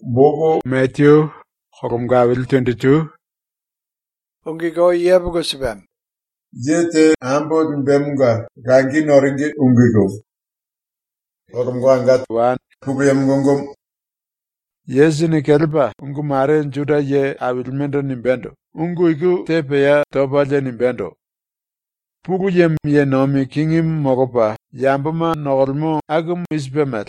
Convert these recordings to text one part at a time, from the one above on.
Bogo Matthew Hokumgawil 22. Ungigo yebugo sibem. Jete ambod mbemga rangi noringi ungigo. Hokumgwangat 1. Puguyem ngongom. Yesu ni kelba ungu mare njuda ye awilmendo nimbendo. Ungu iku tepe ya tobaje nimbendo. Pugu ye nomi kingim mogopa yambama nogolmo agum isbemet.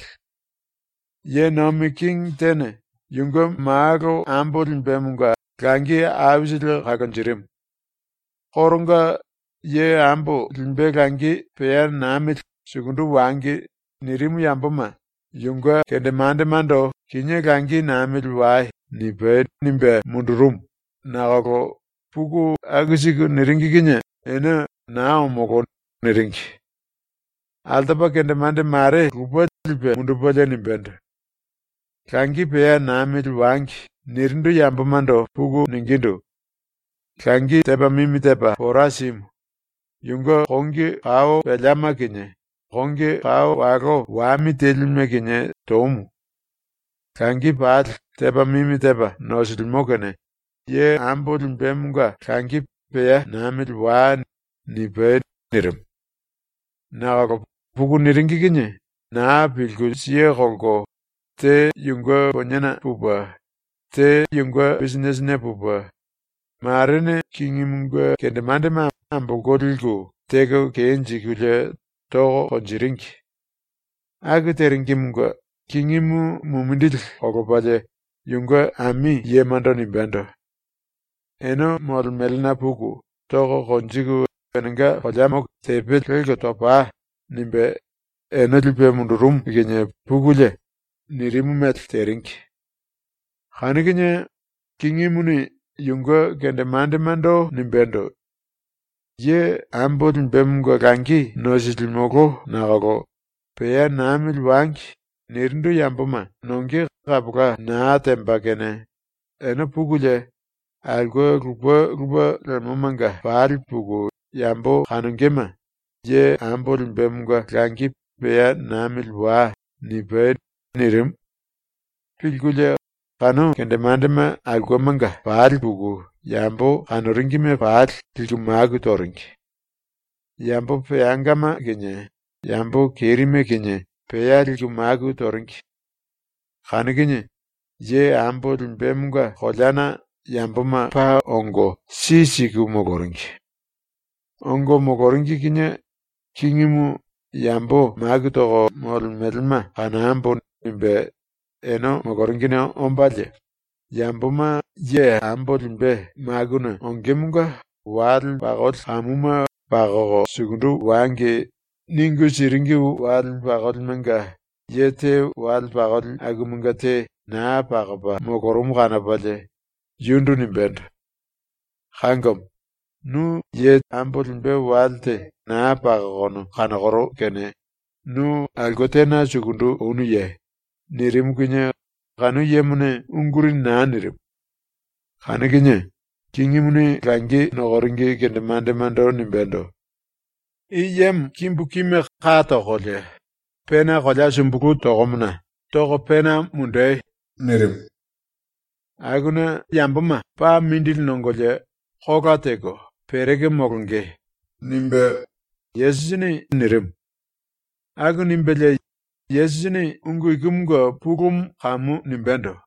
Ye nomi king tene yungo maago ambod mbemunga rangi awisil hakanjirim. Korunga ye ambo limbe rangi peya namit sugundu wangi nirimu yambama yunga kende mando kinye rangi namit wai nimbe mundurum nagako pugu agisiku niringi kinye ene nao moko niringi. Altaba kende mare rupa lipe mundupaja nimbendo. Rangi peya namit wangi nirindu yambamando pugu ningindu. Rangi teba mimi teba porasimu. Yunga kongi kao pelama kinye. Kongi kao wako wami telime kinye tomu. Rangi paal teba mimi teba nosilmokene. Ye ambo limbemunga rangi peya namit waa nipe nirim. Nagako pugu niringi kinye. Naa pilku siye kongo. Te yunga ponyana pupa. Te yunga business ne pupa. Marine kingimunga kende mandema ambogolilgu tego kenji kule togo konjiringi. Age teringimunga kingimu mumindil ogopaje yunga ami ye mando nimbendo. Eno molmelna pugu togo konjigu enenga hojamok tepil kelgo topa nimbe eno lipe mundurum genye pugule nirimu met teringi. Khanigenye kingimuni yunga kende mando nimbendo. Ye ambo nimbemunga rangi nosilmoko nagago. Peya namil wangi nirindu yambuma nongi kabuka naa temba kene. Eno pugule algo rupa lalmumanga faal pugu yambo khanungema. Ye ambo nimbemunga rangi peya namil waa nipe nirim. Pilgule kanu kende mandema algomanga faal pugu yambo kanuringime faal tilkumagu toringi. Yambo peyangama genye. Yambo kerime genye. Peya tilkumagu toringi. Khani genye. Ye ambo limbemunga kholana yamboma pa ongo sisiku mogoringi. Ongo mogoringi genye kingimu yambo magu togo molmelma kana ambo nimbe eno mogoringine ombaje. Yamboma ye ambo limbe maguna ongemunga wal bagol amuma bagogo sugundu wange ningu siringi wal bagol menga yete wal bagol agumunga te na bagaba mogorum gana bale yundu nimbendo. Khangom nu ye ambo limbe walte na bagono kana goro kene nu algotena sugundu unu ye nirim kunye kanu yemune ungurin na nirim. Khani kinye kingimune rangi nogoringi kende mando nimbendo. Iyem kimbu kime kata gole. Pena gola sumbuku togomuna. Togo pena munde nirim. Aguna yambuma pa mindil nongole hoga tego perege mogonge. Nimbe Yesini nirim. Agu nimbele Yesini ungu ikumga pugum kamu nimbendo.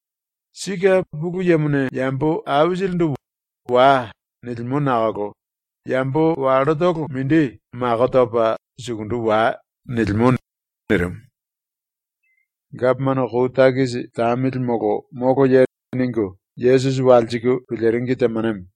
Sika pugu yemune yambo awisilndu waa nilmu nagago. Yambo waadotoko mindi magotopa sugundu waa nilmu nirim. Gapmano kutagisi tamil mogo yeningu Yesus waljiku pileringi temanem.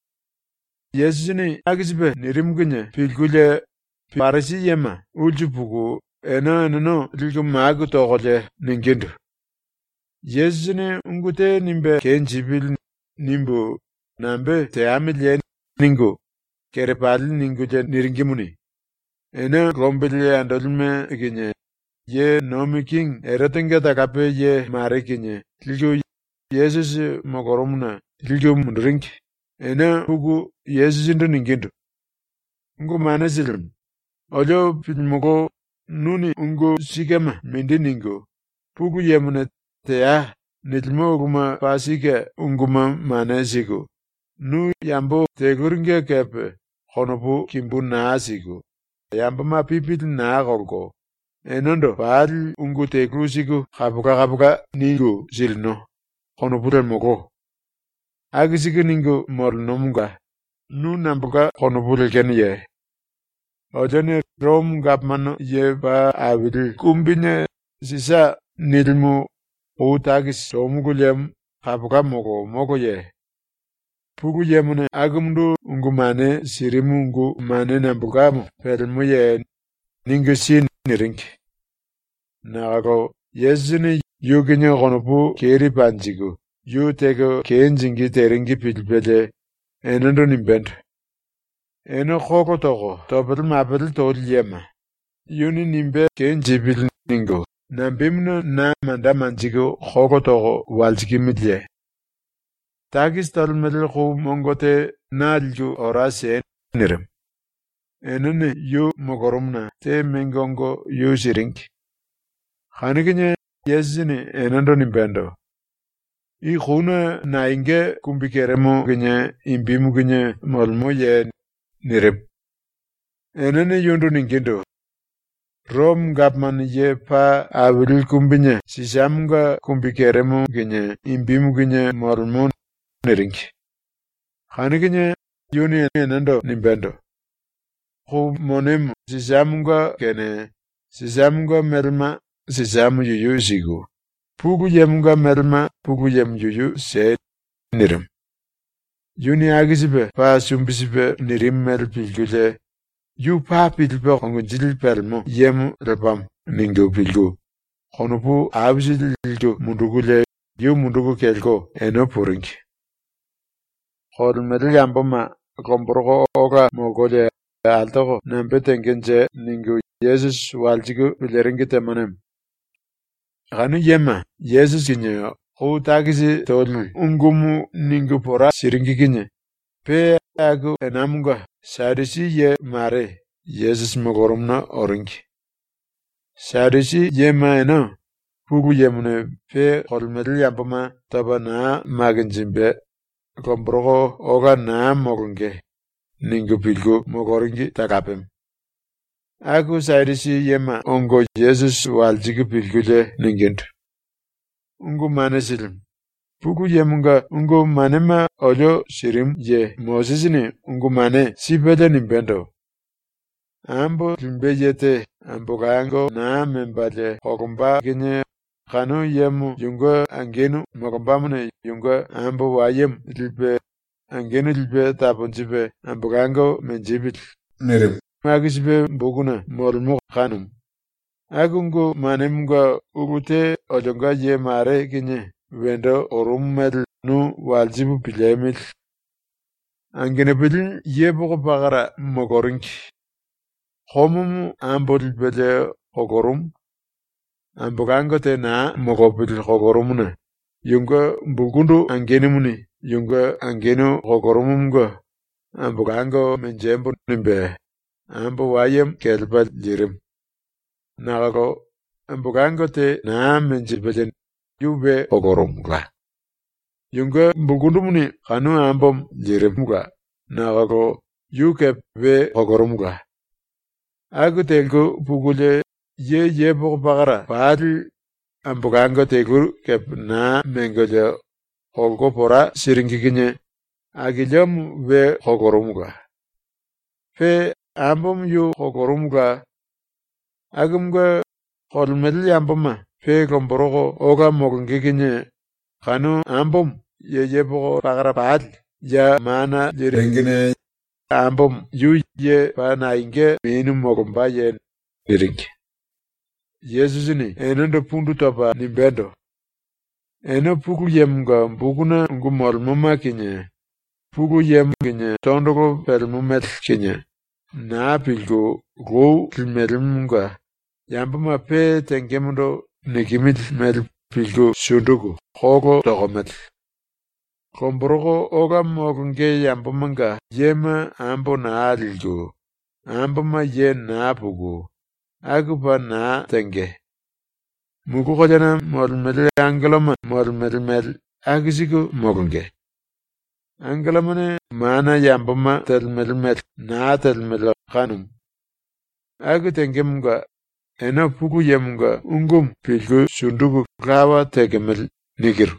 Yesusini agisibe nirim kunye pilgule parisi yema ulju pugu eno lilgu magu togole ningindu. Yesusini ungute nimbe kenjipil nimbu nambe te amil ningu kerepali ninguje niringimuni. Eno rombili andolme kinye ye nomi king eretinga takape ye mare kinye lilgu Yesus mogorumuna lilgu munduringi. Eno pugu Yesusindu ningindu. Ungu manasilim. Ojo pilmugo nuni ungu sikema mindi ningu. Pugu yemune teya nilmo uguma pasike unguma manesiku. Nu yambo teguringe kepe honopu kimbu naasiku. Yamba ma pipil na golgo. Enondo paal ungu tegrusiku kabuka ningu silno. Honopure moko. Agisiku ningu molnomunga. Nu nambuka honopure kenye. Ojone Rom gapmano ye ba awil kumbine sisa nilmu utagis romugulem kabuka moko ye. Pugu yemune agumdu ungumane sirimu ungumane nambukamu pelmu ye ningu sin niring. Nagago yesuni yuginye honopu keri panjigu. Yu tego kenjingi teringi pilpele enando nimbend. Eno koko togo topel mapel tol yema. Yuni nimbe kenjibil ningu. Nambimno na mandamanjigu koko togo waljikimidye. Tagis tolmel khu mongote nalju orase nirem. Enene yu mogorumna te mengongo yu siring. Khaniginye yesini enando nimbendo. I khuna na inge kumbikeremo ginye imbimu ginye molmo ye nirem. Enene yundu ningendo. Rom gapman ye pa awil kumbinye sisamunga kumbikeremo ginye imbimu ginye molmo niring. Khaniginye yuni enando nimbendo. Khu monem sisamunga kene sisamunga melma sisamu yuyu sigu. Pugu yemunga melma pugu yem yuyu se nirim. Yuni agisibe pa sumbisibe nirim mel pilgule. Yu pa pilbe ongunjil pelmo yem repam ningu pilgu. Honopu absil ilgu mundugule yu mundugu kelko eno puring. Holmel yamboma komborgo oga mogole altogo nambe tengenje ningu Yesus waljigu bileringi temanem. Ganu yema Yesus kinye hu tagisi tolu ungumu ningu pora siringi kinye. Pe agu enamunga sarisi ye mare Yesus mogorumna oringi. Sarisi ye ma eno pugu yemune pe holmel yamboma taba na maginjimbe kombrogo oga na mogunge ningu pilgu mogoringi takapem. Aku sarisi yema ongo Yesus waljigu pilgule ningendu. Ungu mane silim. Pugu yemunga ungu manema olyo sirim ye Mosesini ungu mane sibele nimbendo. Ambo limbe yete ambogango na membale hokumba ginye kanu yemu yunga angenu mokumbamune yunga ambo wayem libe angenu libe tapunjibe ambogango menjibil. Nirim. Magisibe mbuguna molmu kanum. Agungu manemunga ugute ojonga ye mare ginye wendo orummel nu waljibu pilemil. Angenebil ye bugu bagara mogorinki. Homumu ambol bele hogorum. Ambugango te na mogobil hogorumuna. Yunga mbugundu angenemuni. Yunga angenu hogorumumga. Ambugango menjembu nimbe. Ambo wayem kelba lirim. Nagago ambugango te na menjibelen yube hogorumga. Yunga mbugundumuni kanu ambom lirimga. Nagago yuke be hogorumga. Agu telgu pugule ye bagara paal ambugango tegur kep na mengole hogo pora siringiginye agilyam be hogorumga. Fe ambom yu hogorumga agumga holmel yamboma fe komborogo oga mogungiginye kanu ambom ye bagara paal ya mana Rengine ambom yu ye pana inge menu mogumba ye niring. Yesusini enondo pundu topa nimbendo. Eno pugu yemga mbuguna ngumolmuma kinye. Pugu yem kinye tondogo pelmumel kinye. Na pilgo go kilmelimga. Yambama pe tengemundo negimil mel pilgo sundugu. Hogo togomel. Kombrogo oga mogunge yambamanga yema ambo na alilgo. Ambama ye na pugu. Agupa na tenge. muku kojana molmel angalama molmel agisiku mogunge. Angalamane mana yambama telmel na telmel kanum. Agu tengemga ena puku yemga ungum pilgu sundugu kawa tegemel nigir.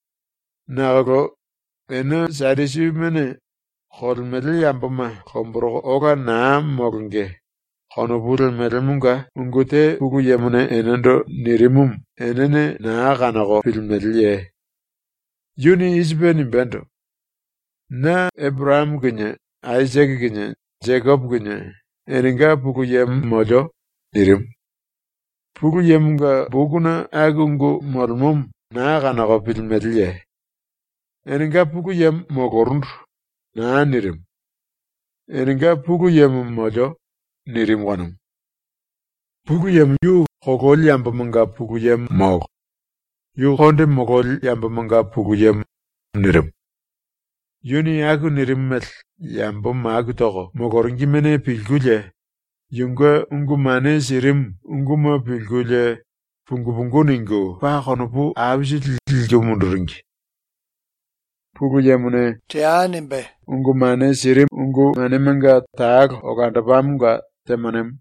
Nago ena sadisi mene holmel yambama kombro oga na mogunge. Kono budel meremunga ungute puku yemune enendo nirimum enene na kanago pilmelye. Yuni isbe nimbendo. Na Abraham genya, Isaac genya, Jacob genya, eninga puku yem mojo nirim. Puku yemga buguna agungu mormum na kanago pilmelye. Eninga puku yem mogorundu na nirim. Eninga puku yem mojo nirim wanum. Puku yem yu kogol yambamanga puku yem mog. Yu konde mogol yambamanga puku yem nirim. Yuni aku nirim yambam aku togo mogoringi mene pilgule. Yunga ungumane sirim unguma pilgule pungu ningo. Pa konopu abisit liljo munduringi. Puku yemune Tianimbe. ungumane sirim ungumane menga taag ogandabamunga temanem.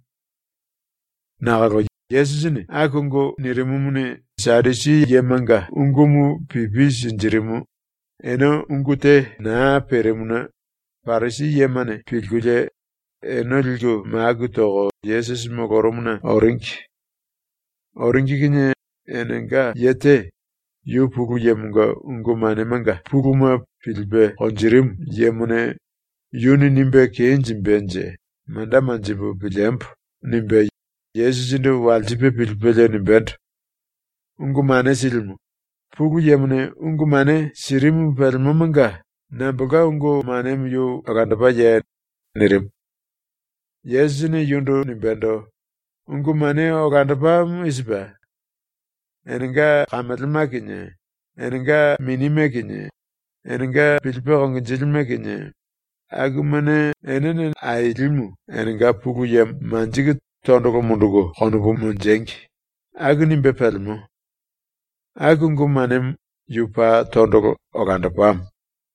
Nagago Yesusini akungo nirimumune sadisi yemenga ungumu pipis njirimu. Eno ungute na peremuna parisi yemane pilgule eno lilgo maagu togo Yesus mogoromuna orinki. Orinki kinye enenga yete yu puku yemunga ungumane menga pukuma pilbe onjirim yemune yuni nimbe kenjimbenje manda manjibu bilempu nimbe Yesusindu waljibe pilbele nimbendo. Ungumane silmu. Puku yemune ungumane sirimu pelmumunga nambuga ungumane myu agandaba ye nirim. Yesusini yundu nimbendo. Ungumane agandaba isba. Eninga kametlma kinye. Eninga minime kinye. Eninga pilpe onginjilme kinye. Agumane enene ailimu. Eninga puku yem manjigit tondoko mundugo konubu munjengi. Agu nimbe pelmu. Agu ngumanem yupa tondoko ogandapam.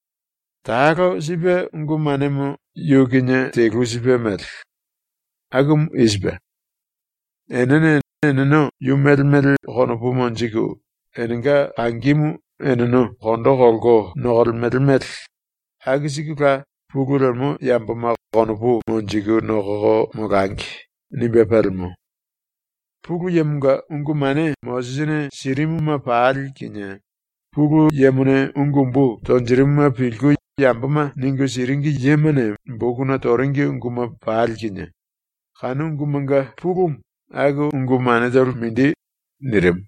Taako sibe ngumanemu yukinye tegu sibe mel. Agum isbe. Eneno yumel konubu munjigu. Eninga angimu eneno kondo kolgo nogol mel. Agisikuka pugulemu yambama konubu munjigu nogogo mogangi. Nimbe pelmu. Puku yemunga ungumane mosisine sirimuma paal kinye. Puku yemune ungumbu tonjirimuma pilgu yambama ningu siringi yemane mbukuna toringi unguma paal kinye. Khanu ungumanga pukum agu ungumane zaru mindi nirim.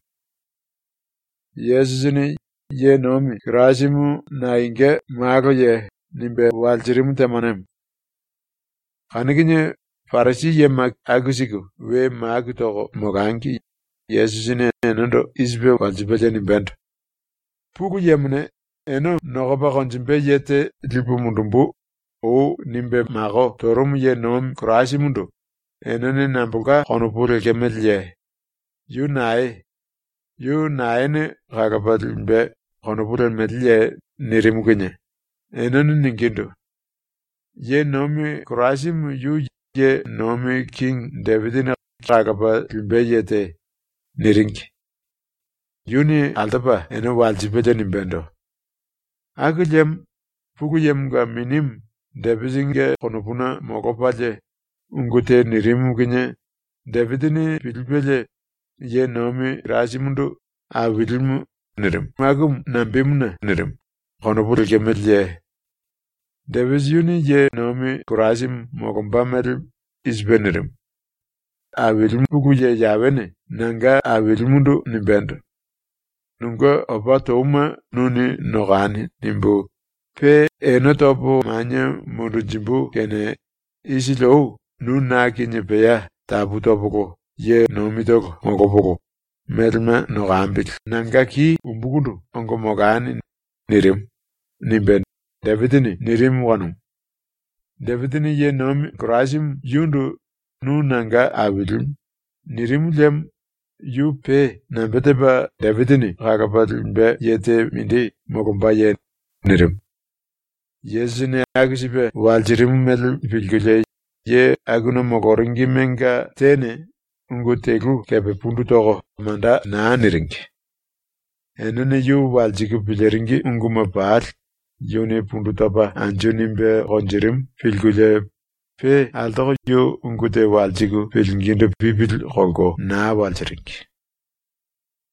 Yesusini ye nomi krasimu na inge maago ye nimbe waljirimu temanem. Khanu kinye Farisi yemak agusiku we maagu togo mogangi Yesusine enondo isbe waljibele nimbendo. Puku yemune eno nogoba konjimbe yete lipu mundumbu o nimbe mago torum ye nom krasi mundu. Enone nambuga konupure kemelye. Yu nae ne gagabalimbe konupure melye nirimugenye. Enone ningindu. Ye nomi krasimu yu ye nomi King Davidina ragaba limbeyete nirinki. Yuni aldaba eno waljibele nimbendo. Agulem puku yemga minim Davidinge konupuna mogopaje ungute nirimu kinye. Davidini pilbele ye nomi rasimundu awilimu nirim. Magum nambimuna nirim. Konupura kemelye. David yuni ye nomi kurasim mogombamel isbenirim. Awilimu puku ye yawene nanga awilimundu nimbendo. Nunga oba touma nuni nogani nimbu. Pe eno topo manya mundu jimbu kene isi lou nun naki nyepeya tabu topoko ye nomi toko mogopoko. Melma nogambil. Nanga ki umbukundu ongo mogani nirim. Nimbendo. Davidini nirim wanum. Davidini ye nomi kurasim yundu nu nanga awilim. Nirim lem yu pe nambeteba Davidini ragabadimbe yete mindi mogumba ye nirim. Yesine agisibe waljirim mel bilgule ye aguna mogoringi menga tene ungu tegu kebe pundu togo manda na niringi. Enene yu waljigu bileringi ungu mabal yone pundu taba anjonimbe gonjirim bilgule pe altogo yu ungu te waljigu bilgindu bibil gongo na waljiringi.